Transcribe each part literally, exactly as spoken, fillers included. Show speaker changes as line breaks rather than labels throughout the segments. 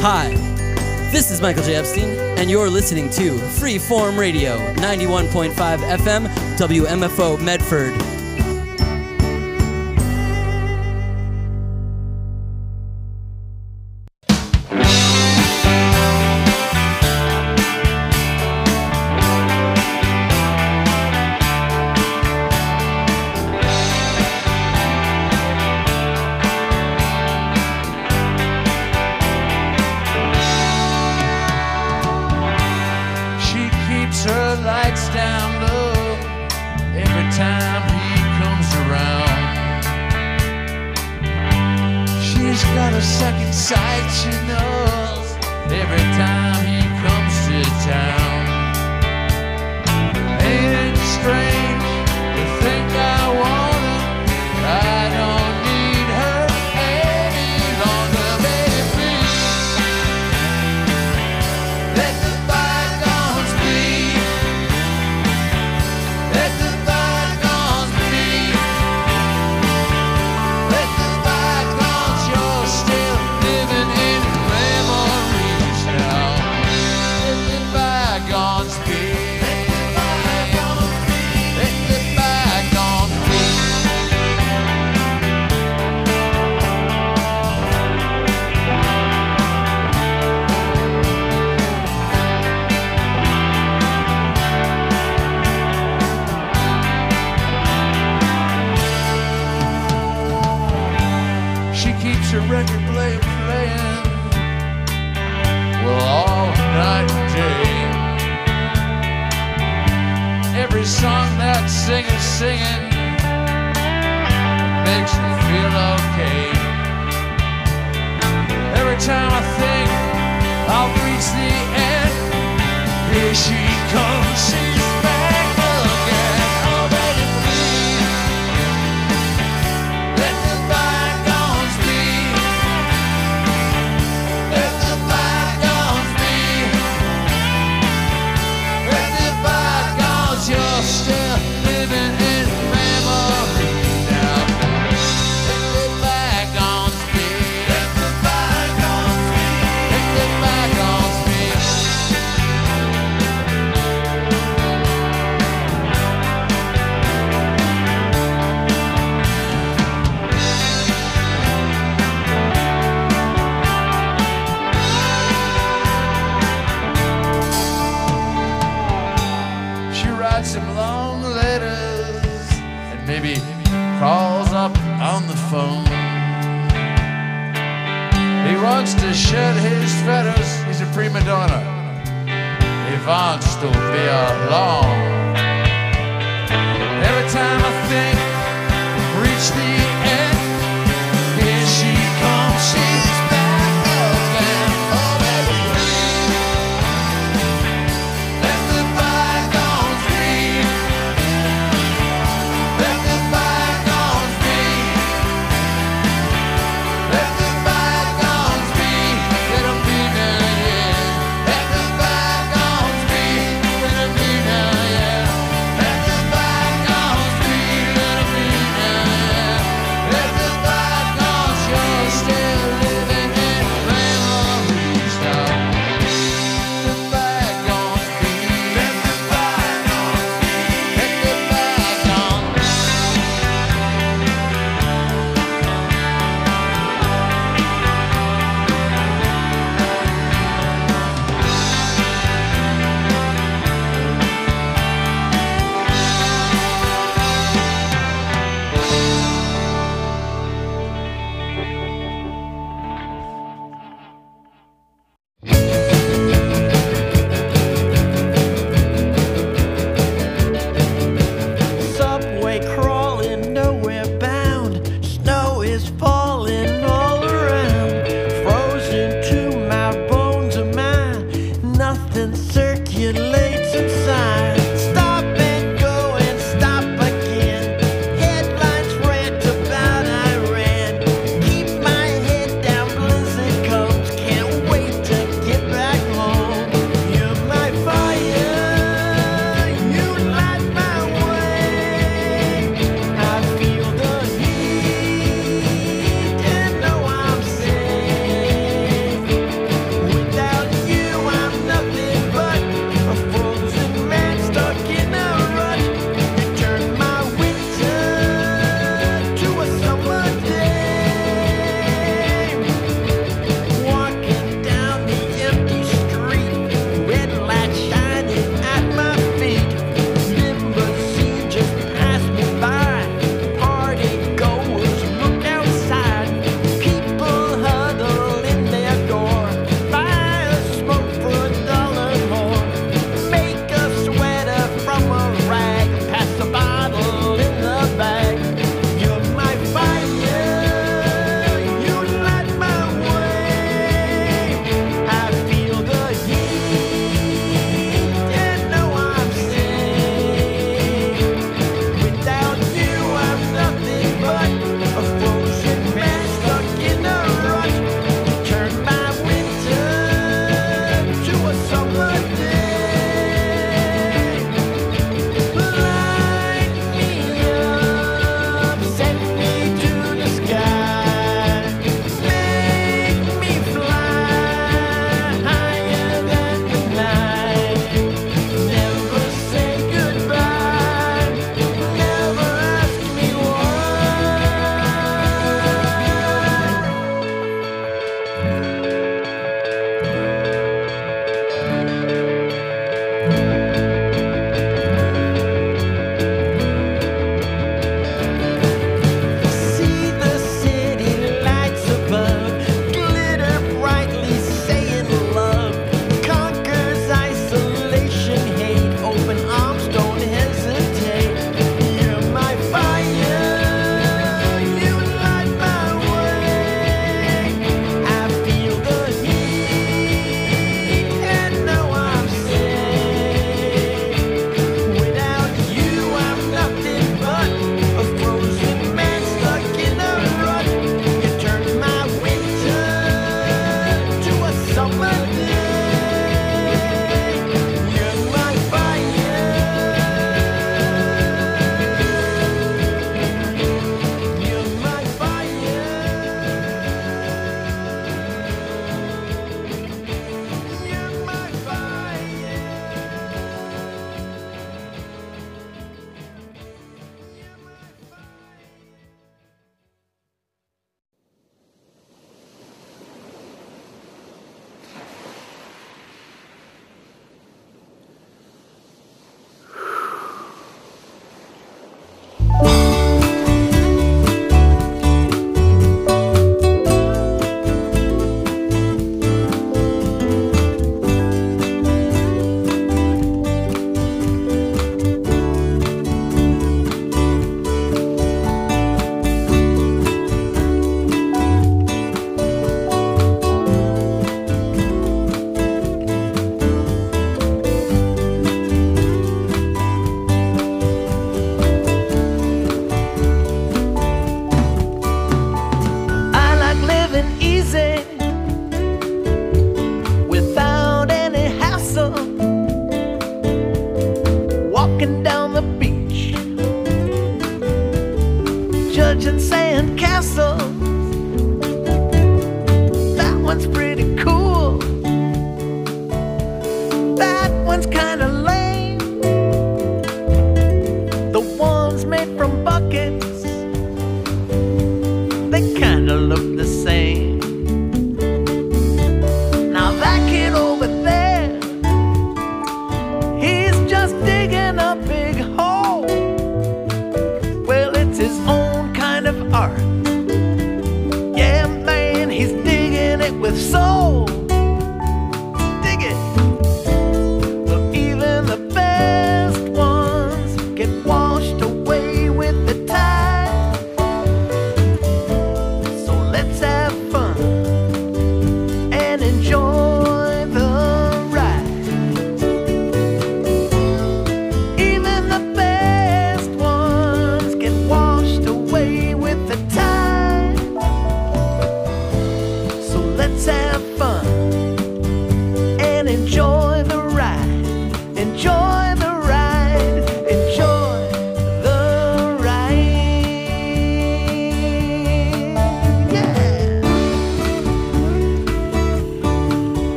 Hi, this is Michael J. Epstein, and you're listening to Freeform Radio, ninety-one point five F M, W M F O Medford.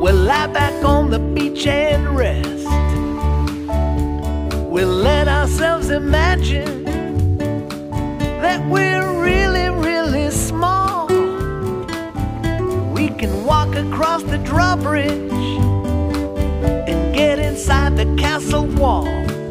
We'll lie back on the beach and rest. We'll let ourselves imagine that we're really, really small. We can walk across the drawbridge and get inside the castle wall.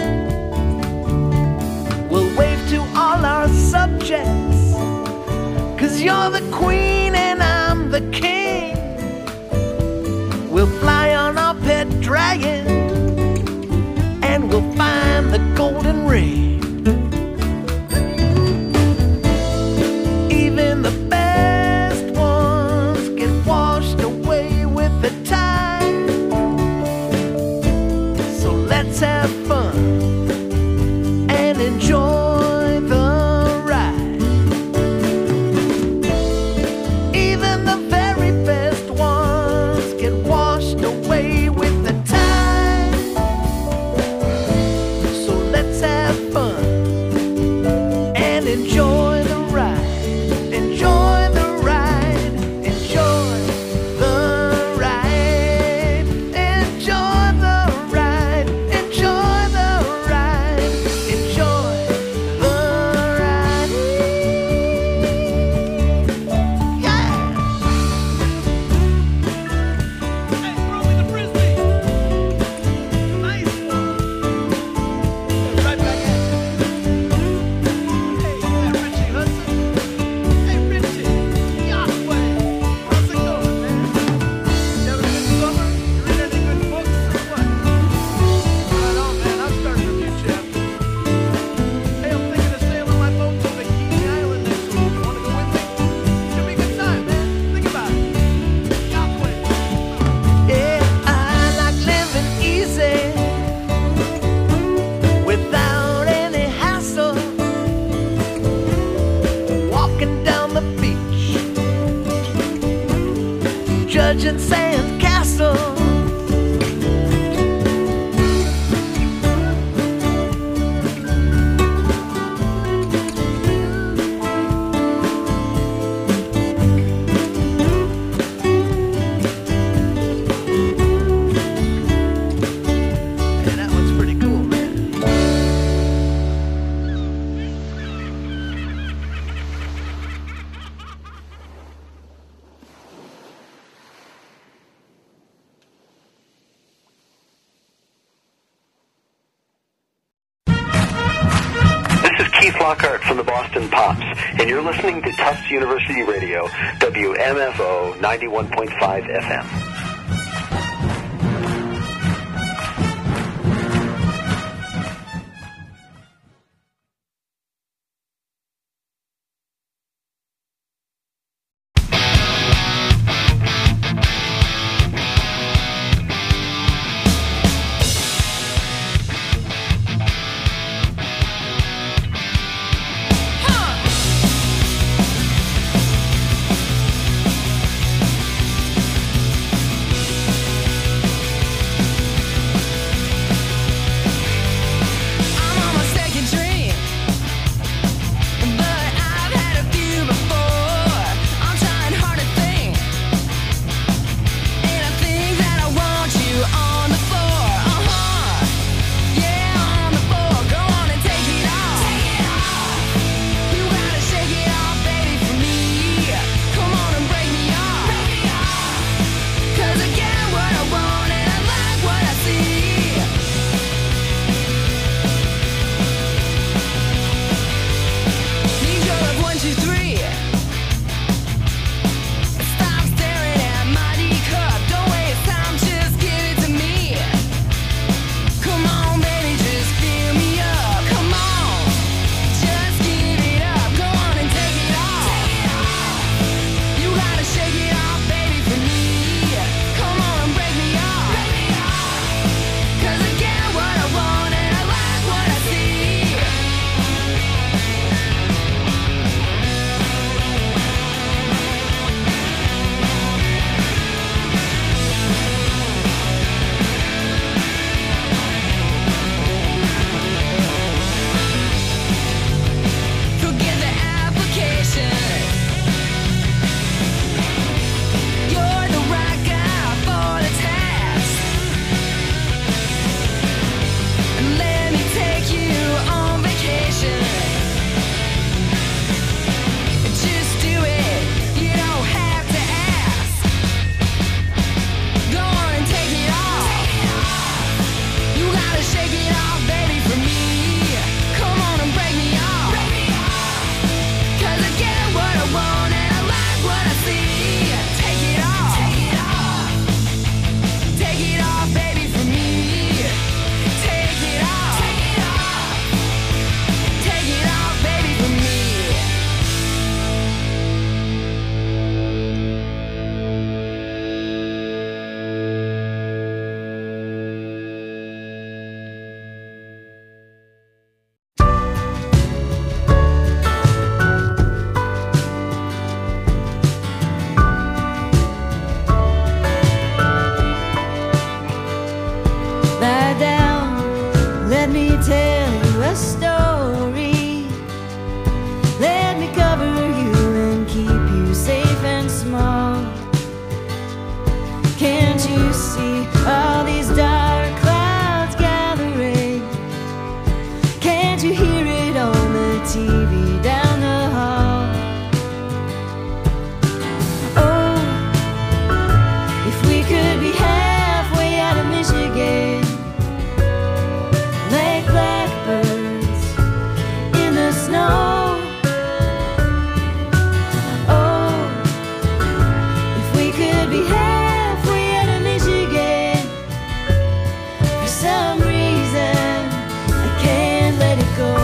We'll wave to all our subjects, 'cause you're the queen and I'm the king. We'll fly on our pet dragon and we'll find the golden ring. Even the best ones get washed away with the tide. So let's have fun and enjoy the ride. Even the very best ones get washed away with the tide. So let's have fun and enjoy the ride. Enjoy the ride. Enjoy the ride. Enjoy the ride. Enjoy the ride. Enjoy the ride. Yeah. Hey, throw me the frisbee. Nice one. Right back at you. Hey, yeah, Richie Hudson. Hey, Richie. Yahweh. How's it going, man? You have a good summer? You read any good books or what? Right on, man. I'm starting a new chapter. Hey, I'm thinking of sailing my boat to Bikini Island next week. You wanna go with me? Should be a good time, man. Think about it. Yahweh. Yeah, I like living easy without any hassle. Walking down the beach, judging sand castles. Yeah, that one's pretty cool, man.
This is Keith Lockhart from the Boston Pops, and you're listening to Tufts University Radio, W M F O ninety-one point five F M.
Huh.
Can't you see all these dark clouds gathering? Can't you hear it on the T V down the hall? Oh, if we could be halfway out of Michigan, like blackbirds in the snow. Oh, if we could be halfway out of Michigan, for some reason I can't let it go.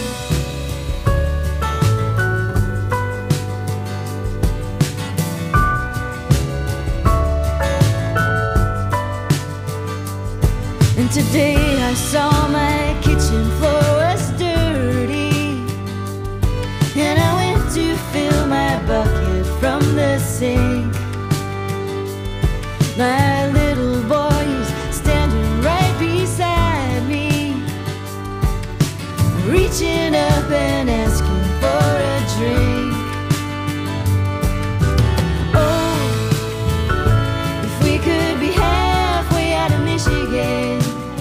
And today I saw my kitchen floor was dirty, and I went to fill my bucket from the sink. My little boy is standing right beside me, reaching up and asking for a drink. Oh, if we could be halfway out of Michigan,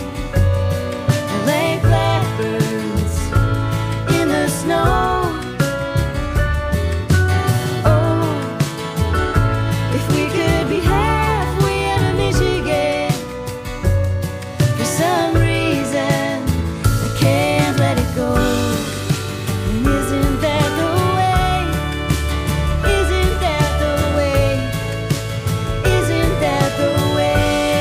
like blackbirds in the snow. Oh, if we could be halfway out of Michigan, for some reason I can't let it go. And isn't that the way? Isn't that the way? Isn't that the way?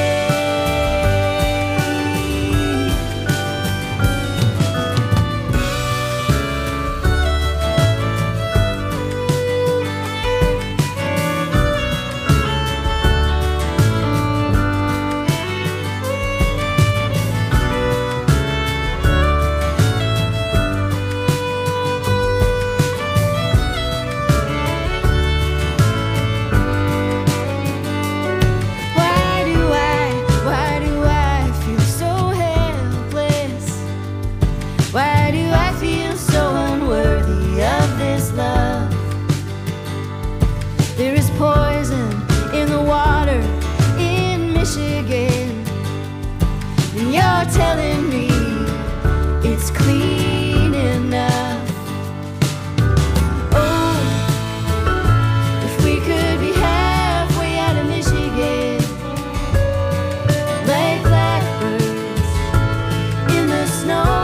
Why do I, why do I feel so helpless? Why do I feel so unworthy of this love? There is poison in the water in Michigan, and you're telling me it's clean enough. Oh, if we could be halfway out of Michigan, like blackbirds in the snow.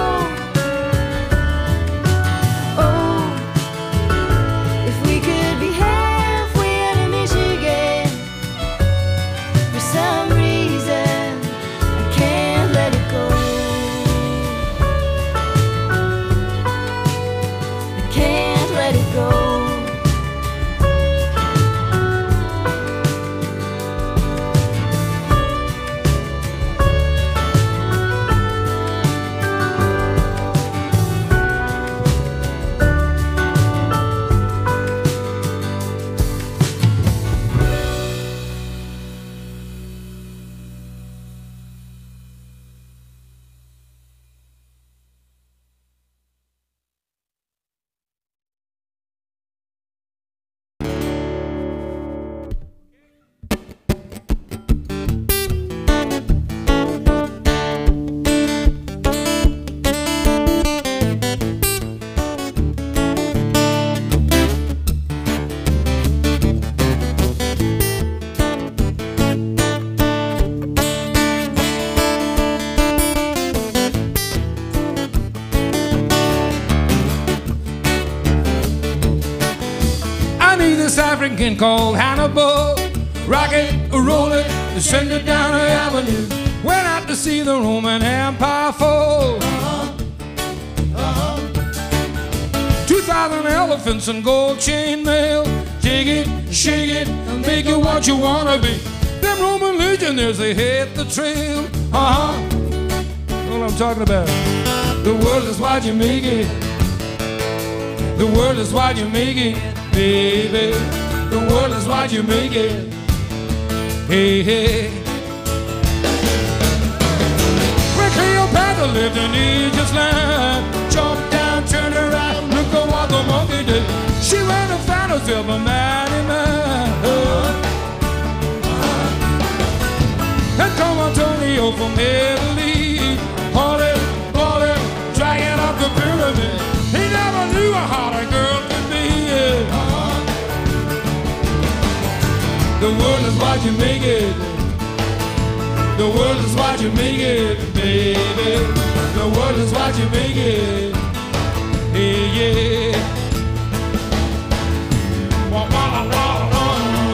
Oh, if we could be halfway out of Michigan, for some reason I can't let it go. I can't let it go.
This African called Hannibal, rock it, roll it, send it down the avenue. Went out to see the Roman Empire fall. Two thousand elephants and gold chain mail. Take it, shake it, and make it what you wanna be. Them Roman legionnaires, they hit the trail. Uh-huh, that's what I'm talking about. The world is what you make it. The world is what you make it. Baby, the world is what you make it. Hey, hey. When Cleopatra lived in Egypt's land, jumped down, turned around, look at what the monkey did. She ran a fantasy of a mighty man. go from Italy, hauling, hauling, dragging up the pyramid. He never knew how a girl could be. Uh-huh. The world is what you make it. The world is what you make it, baby. The world is what you make it. Hey, yeah. Wah, wah, wah, wah.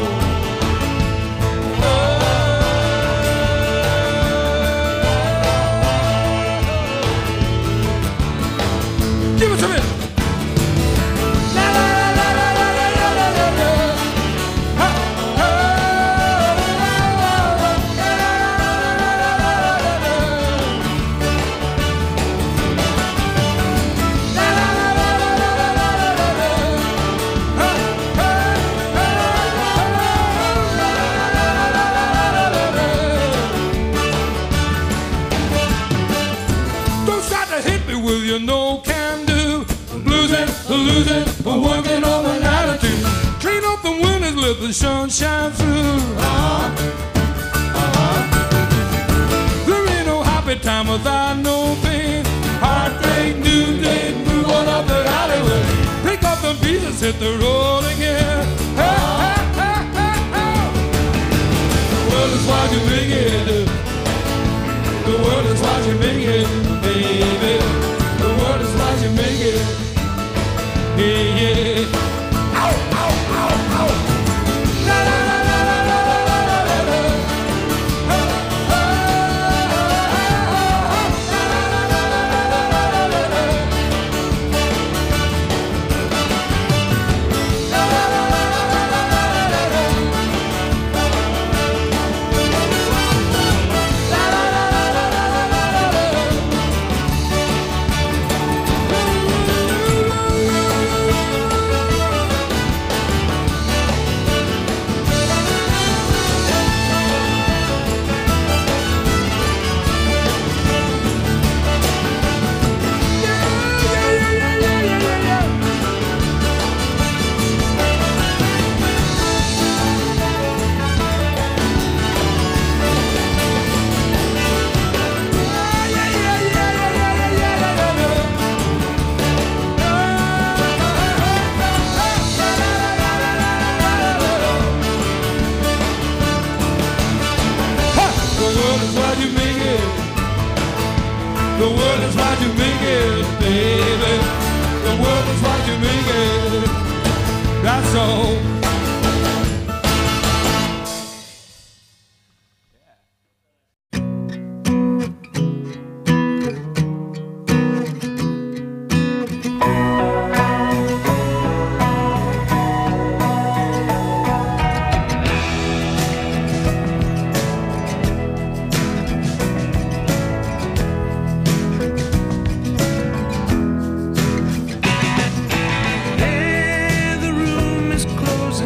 Give it to me. La la la la la la la la la la. Ha, ha, don't start to hit me with your no can do. Losing, losing, working on an attitude. Clean up the windows, let the sun shine through. Uh-huh. Uh-huh. There ain't no happy time without no pain. Heartbreak, new day, move on up the alleyway. Pick up the pieces, hit the road again. Hey, hey, hey, hey, hey. The world is what you make it. The world is what you make it, baby. The world is what you make it. Yeah, yeah. Ow, ow, ow, ow. La la la la la la la la la la. Ha, ha, ha, ha, ha. La la la la la la la la la. La la la la la la la la la. La la la la la la la la la. The world is what you make it, baby. The world is what you make it. That's all.
Hey, the room is closing.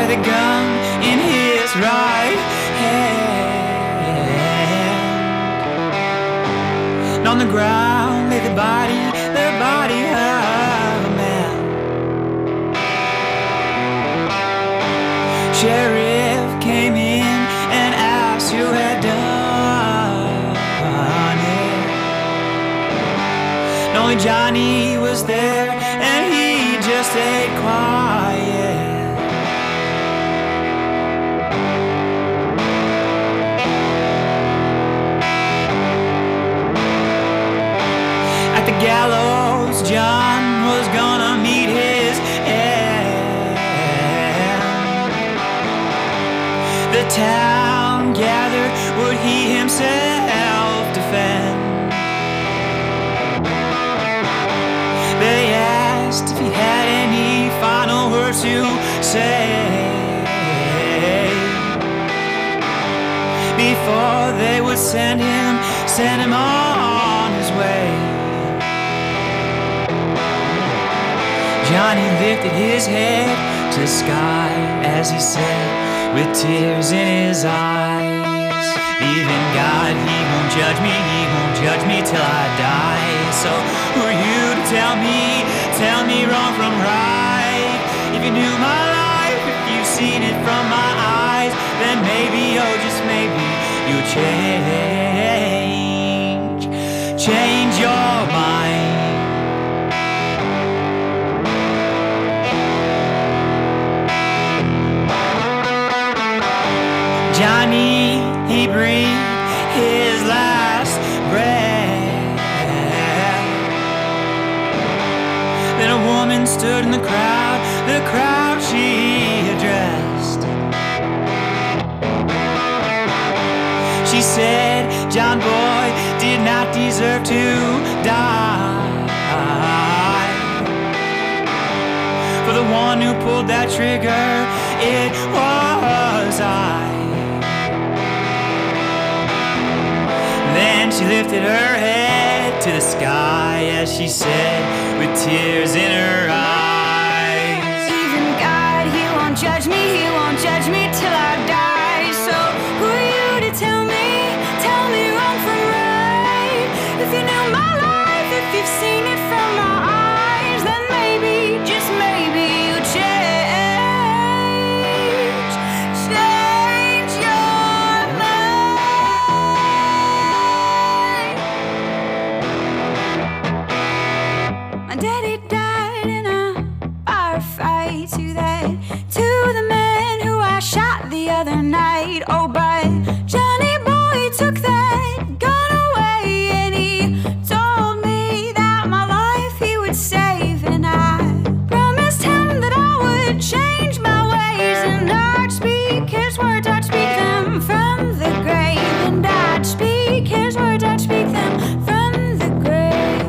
with a gun in his right hand. And on the ground lay the body, the body of a man. Sheriff came in and asked who had done it. And only Johnny was there, and he just stayed quiet. At the gallows, John was gonna meet his end. The town gathered, would he himself defend? They asked if he had any final words to say before they would send him, send him on his way. Johnny lifted his head to the sky as he said, with tears in his eyes, even God, he won't judge me, he won't judge me till I die. So who are you to tell me, tell me wrong from right? If you knew my life, if you've seen it from my eyes, then maybe, oh just maybe, you'll change, change your mind. Johnny, he breathed his last breath. Then a woman stood in the crowd, the crowd she addressed. She said, John boy did not deserve to die. For the one who pulled that trigger, it was I. Then she lifted her head to the sky as she said, with tears in her eyes,
Even God, he won't judge me, he won't judge me till I die. So who are you to tell me, tell me wrong from right? If you knew my life, if you've seen it from my eyes, then maybe, just maybe, you change, change your mind. My daddy died in a firefight. To that, to the man who I shot the other night. Oh, but Johnny boy took that gun away, and he told me that my life he would save. And I promised him that I would change my ways, and I'd speak his words, I'd speak them from the grave. And I'd speak his words, I'd speak them from the grave.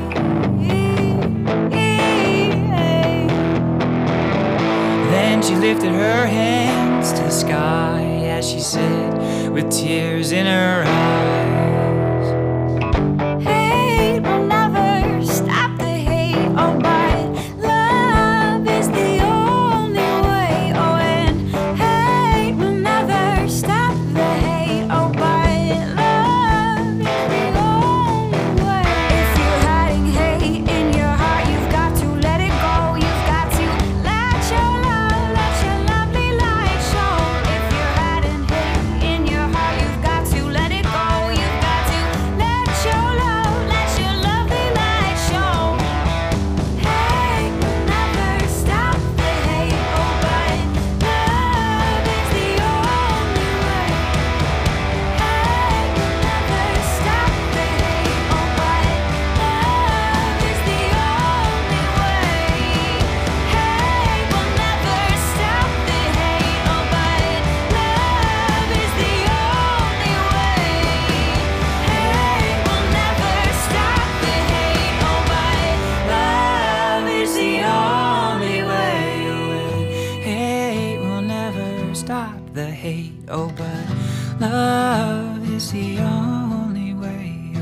Then she lifted her hands to the sky as she said, with tears in her eyes,
Hate will never stop the hate, oh, but love is the only way. Oh, and hate will never stop the hate, oh, but love is the only way. If you're hiding hate in your heart, you've got to let it go. You've got to let your love, let your lovely light show. If you're hiding hate in your heart, you've got to let it go. You've got to let your love, let your lovely light show. Hate will never stop the hate, oh, but love is the only way. Hate will never stop the hate, oh, but love is the only way. Hate will never stop the hate, oh, but love is the only way. Hate will never stop the hate, oh, but love is the only way.
hate will never stop the hate, oh but love is the only way.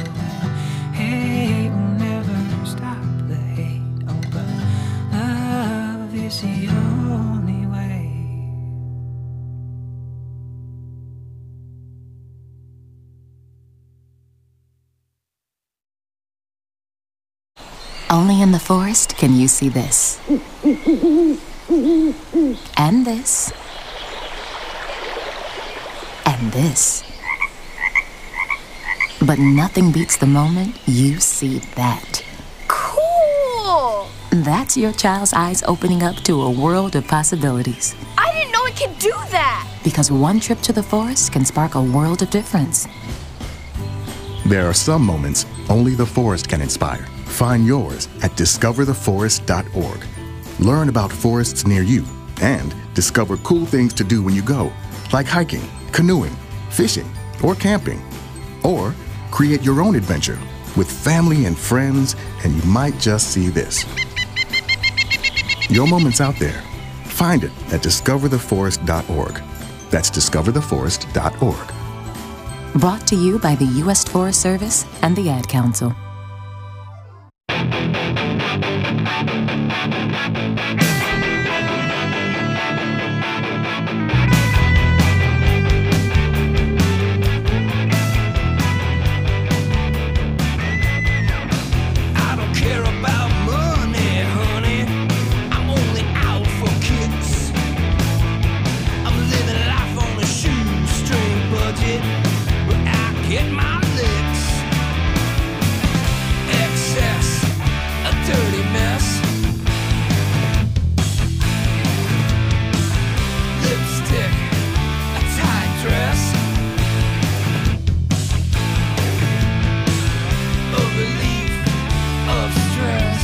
Hate will never stop the hate, oh but love is the only way.
Only in the forest can you see this. And this. And this. But nothing beats the moment you see that.
Cool!
That's your child's eyes opening up to a world of possibilities.
I didn't know it could do that!
Because one trip to the forest can spark a world of difference.
There are some moments only the forest can inspire. Find yours at discover the forest dot org. Learn about forests near you and discover cool things to do when you go, like hiking, canoeing, fishing, or camping. Or create your own adventure with family and friends, and you might just see this. Your moment's out there. Find it at discover the forest dot org. That's discover the forest dot org.
Brought to you by the U S Forest Service and the Ad Council.
Get my licks. Excess, a dirty mess. Lipstick, a tight dress. A relief of stress.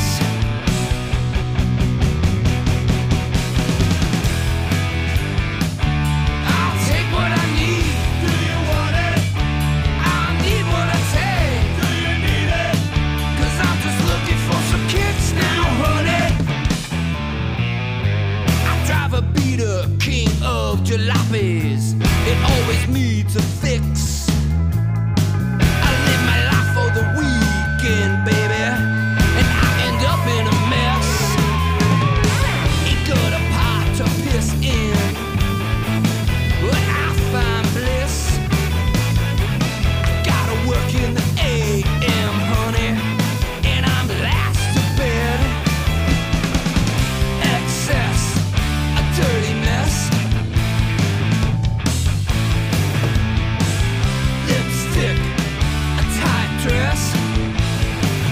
I'll take what I need. Do you want it? I need what I take. Do you need it? Cause I'm just looking for some kicks now, honey. I drive a beater, king of jalopies. It always needs a fix. I live my life for the weekend, baby, and I end up in a mess. Ain't got a pot to piss in, but I find bliss. Gotta work in the A M, honey, and I'm last to bed. Excess, a dirty mess. Lipstick, a tight dress.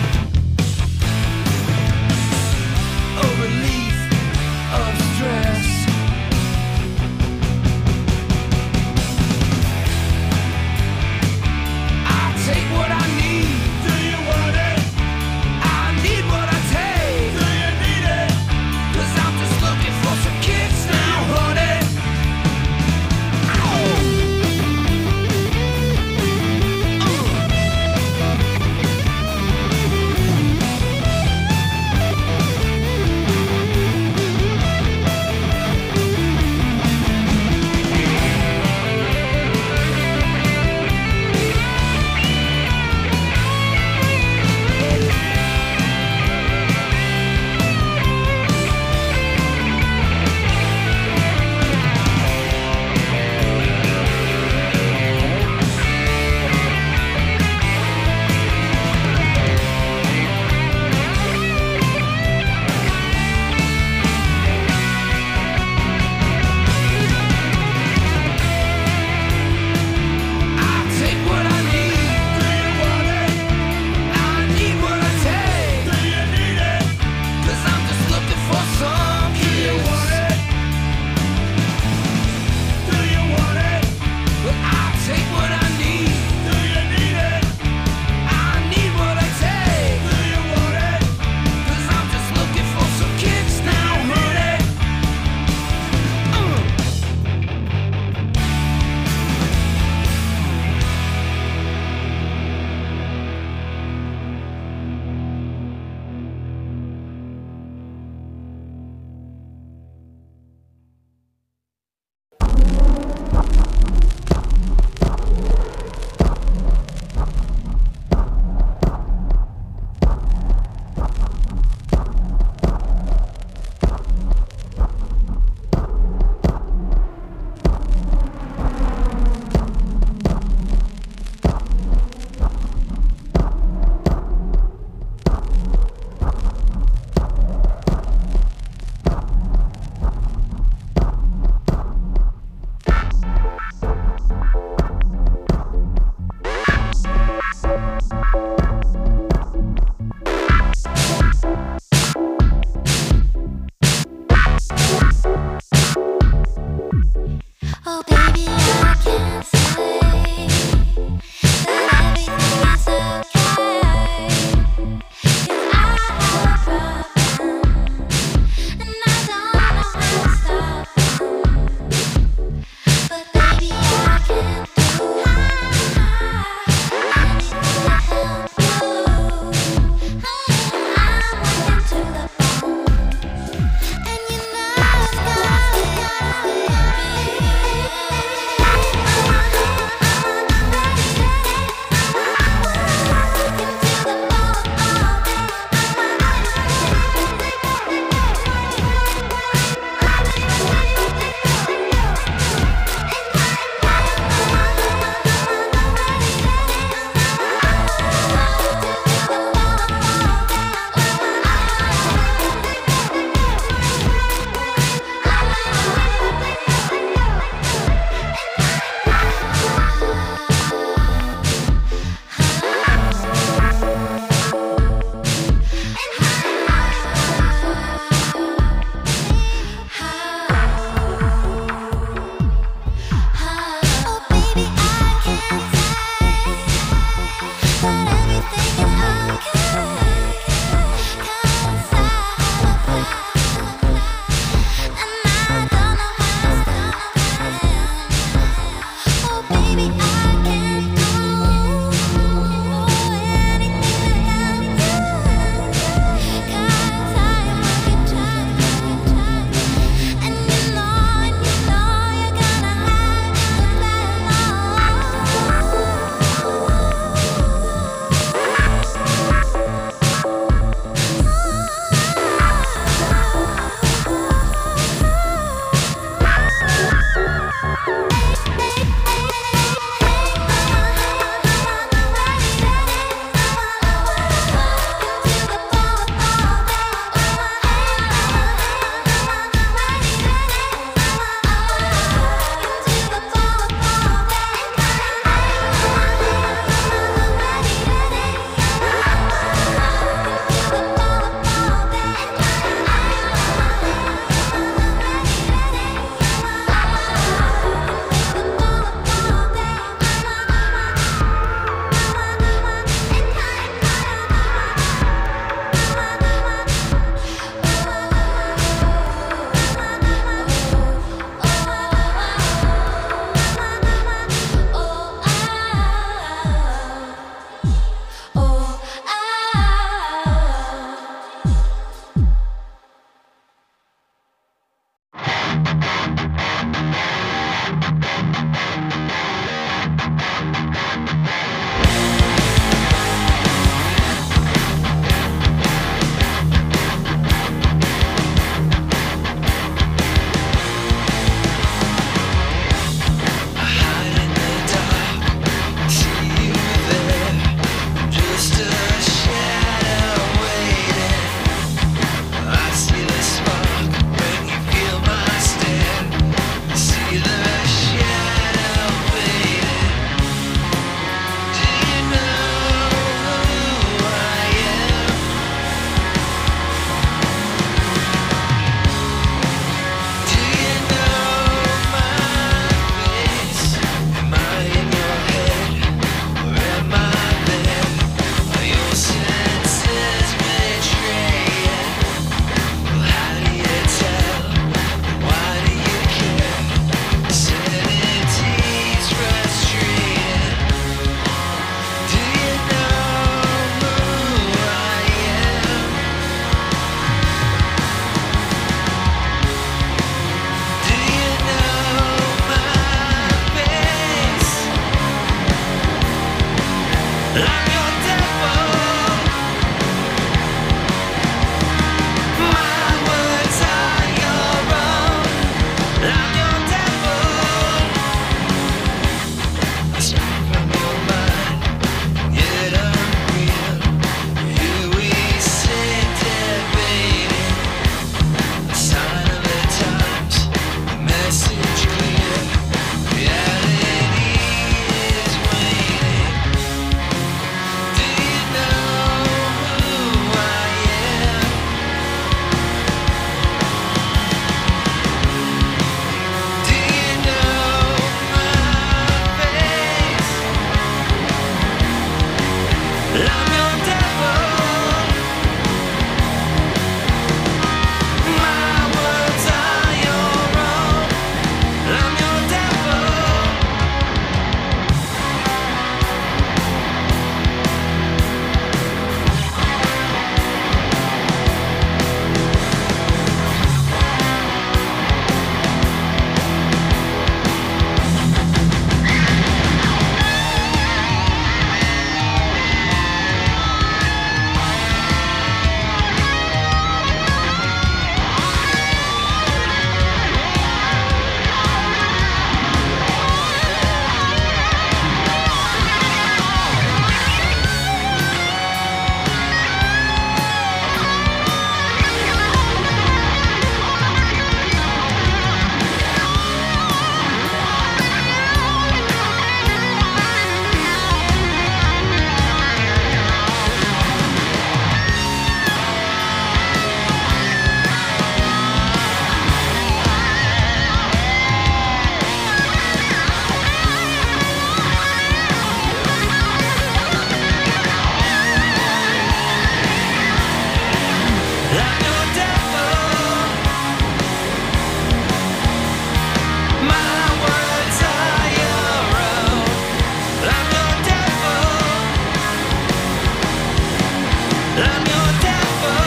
I'm your devil.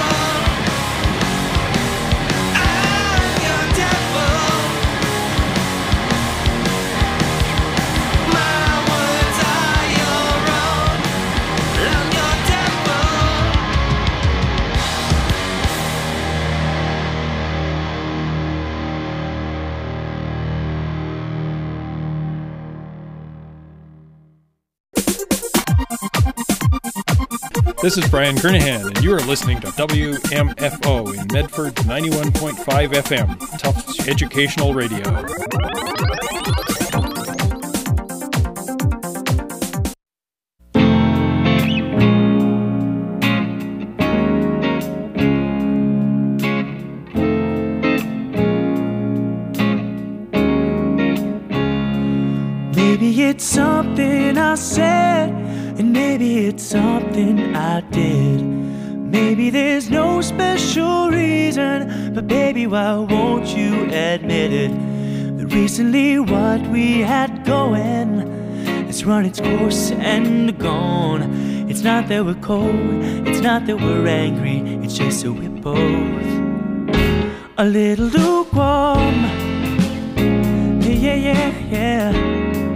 I'm your devil. My words are your own. I'm your devil.
This is Brian Kernahan, and you are listening to W M F O in Medford ninety-one point five F M, Tufts Educational Radio.
Maybe it's something I said, and maybe it's something I did. Maybe there's no special reason, but baby, why won't you admit it? That recently what we had going has run its course and gone. It's not that we're cold, it's not that we're angry, it's just that we're both a little lukewarm. Yeah, yeah, yeah, yeah.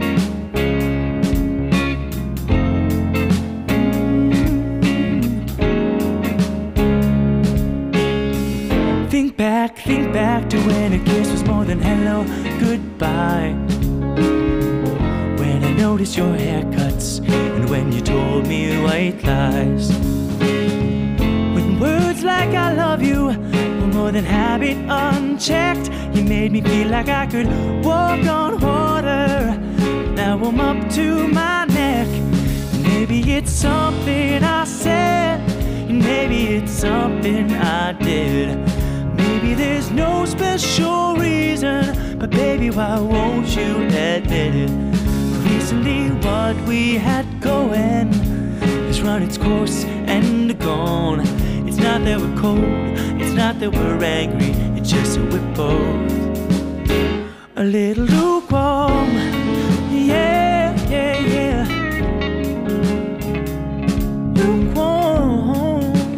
Think back, think back to when a kiss was more than hello, goodbye. When I noticed your haircuts and when you told me white lies. When words like I love you were more than habit unchecked. You made me feel like I could walk on water. Now I'm up to my neck. Maybe it's something I said, and maybe it's something I did. Maybe there's no special reason, but baby, why won't you admit it? Recently what we had going has run its course and gone. It's not that we're cold, it's not that we're angry, it's just that we're both a little lukewarm. Yeah, yeah, yeah. Lukewarm.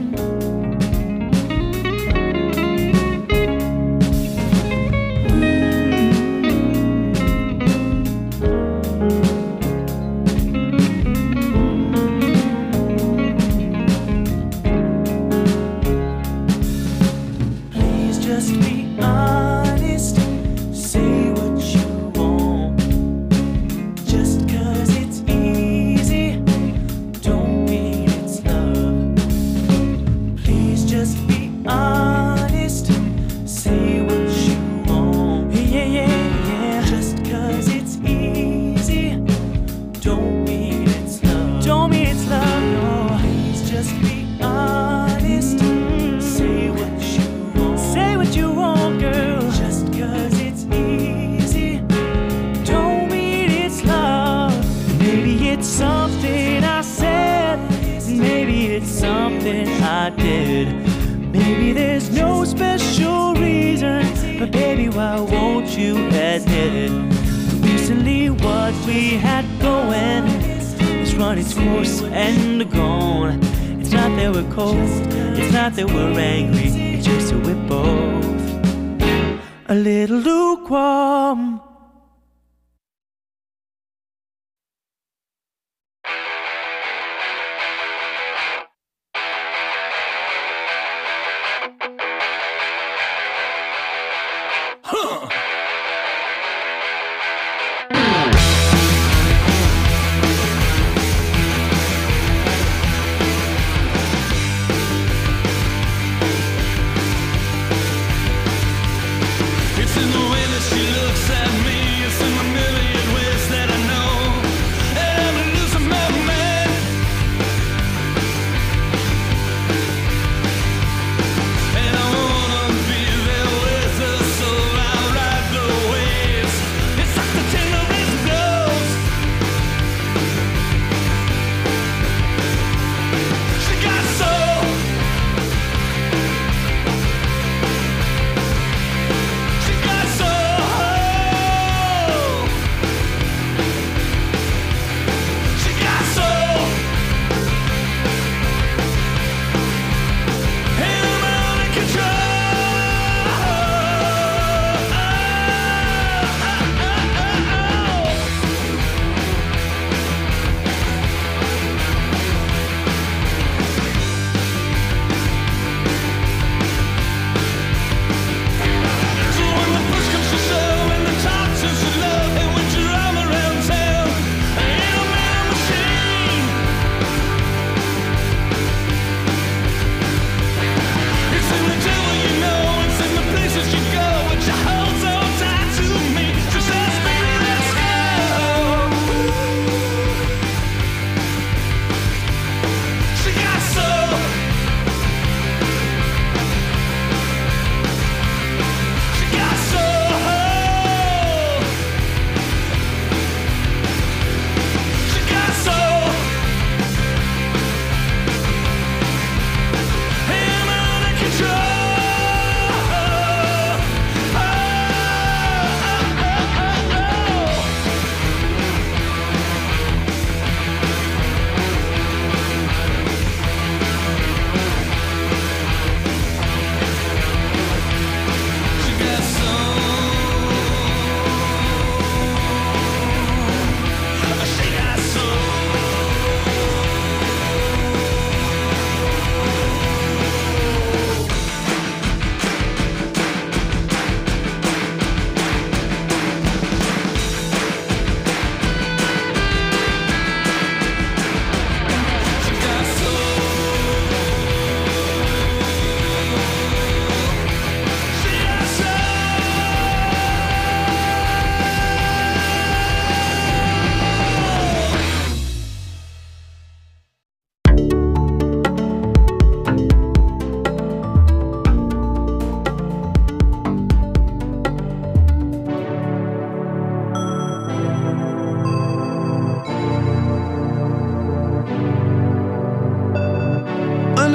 I did. Maybe there's no special reason, but baby, why won't you admit it? Recently what we had going has run its course and gone. It's not that we're cold, it's not that we're angry, it's just that we're both a little lukewarm.
It's in the way that she looks at me.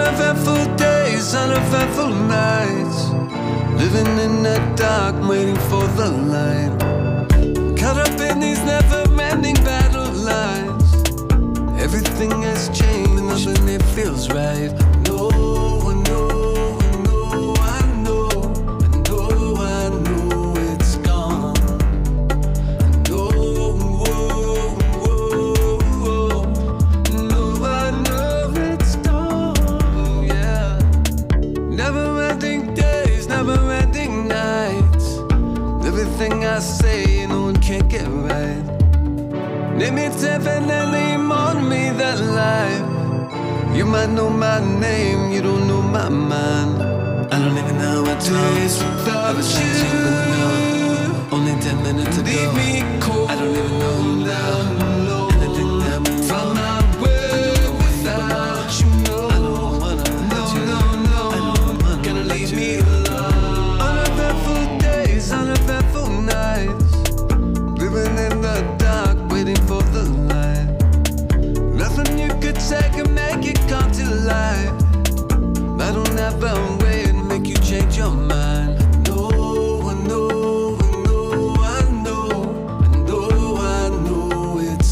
Uneventful days, uneventful nights, living in the dark, waiting for the light. Caught up in these never-ending battle lines. Everything has changed, nothing it feels right. No, I know, I know, I know, I know, I know it's gone. I know, whoa, whoa, whoa. No, I know it's gone, yeah. Never-ending days, never-ending nights. Everything I say, no one can't get right. Name it definitely more to me that life. You might know my name, you don't know my mind. I don't even know what days without you. Only ten minutes ago, leave me cold. I don't even know you now. Anything that moves from my way without you. No, I don't wanna hurt you. No, no, no, gonna leave me alone. Uneventful days, uneventful nights, living in the dark, waiting for the light. Nothing you could say can make it come to life. I don't have a way to make you change your mind. No, I know, I know, I know, I know, I know it's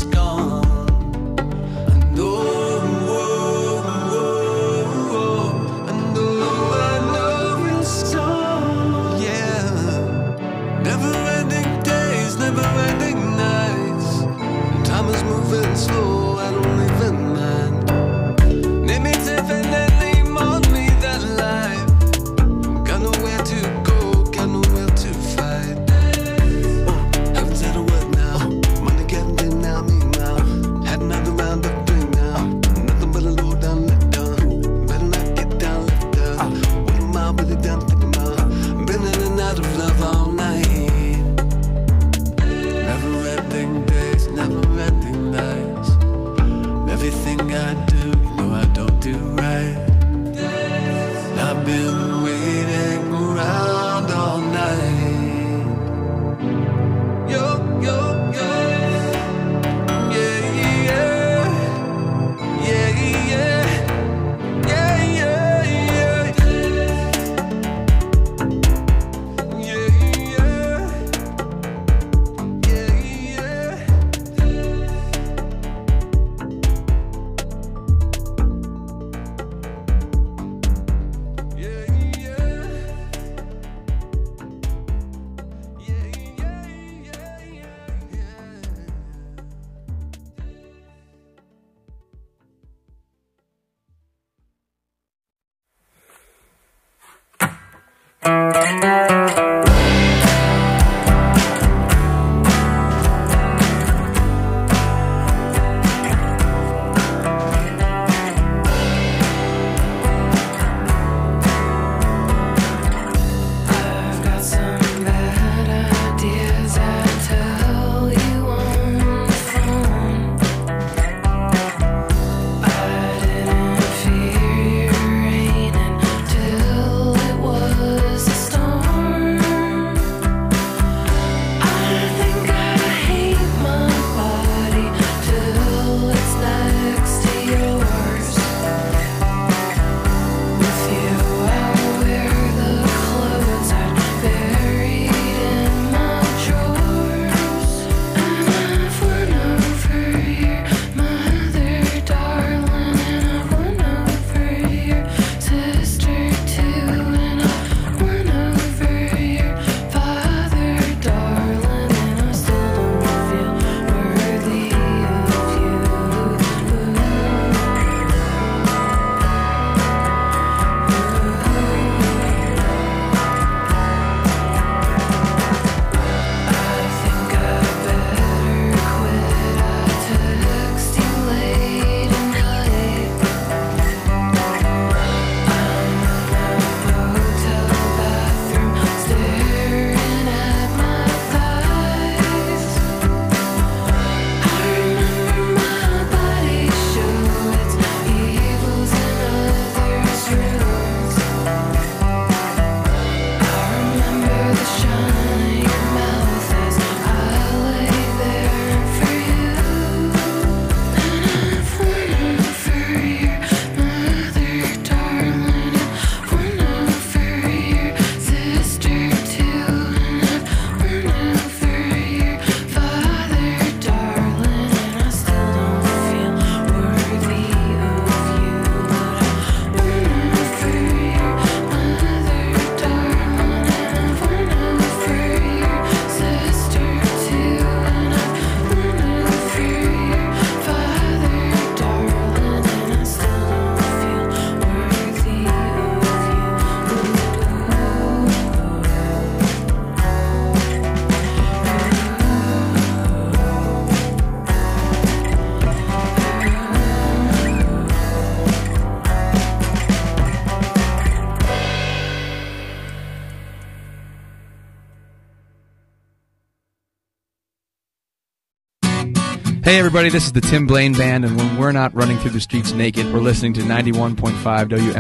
Hey everybody, this is the Tim Blaine Band, and when we're not running through the streets naked, we're listening to ninety-one point five W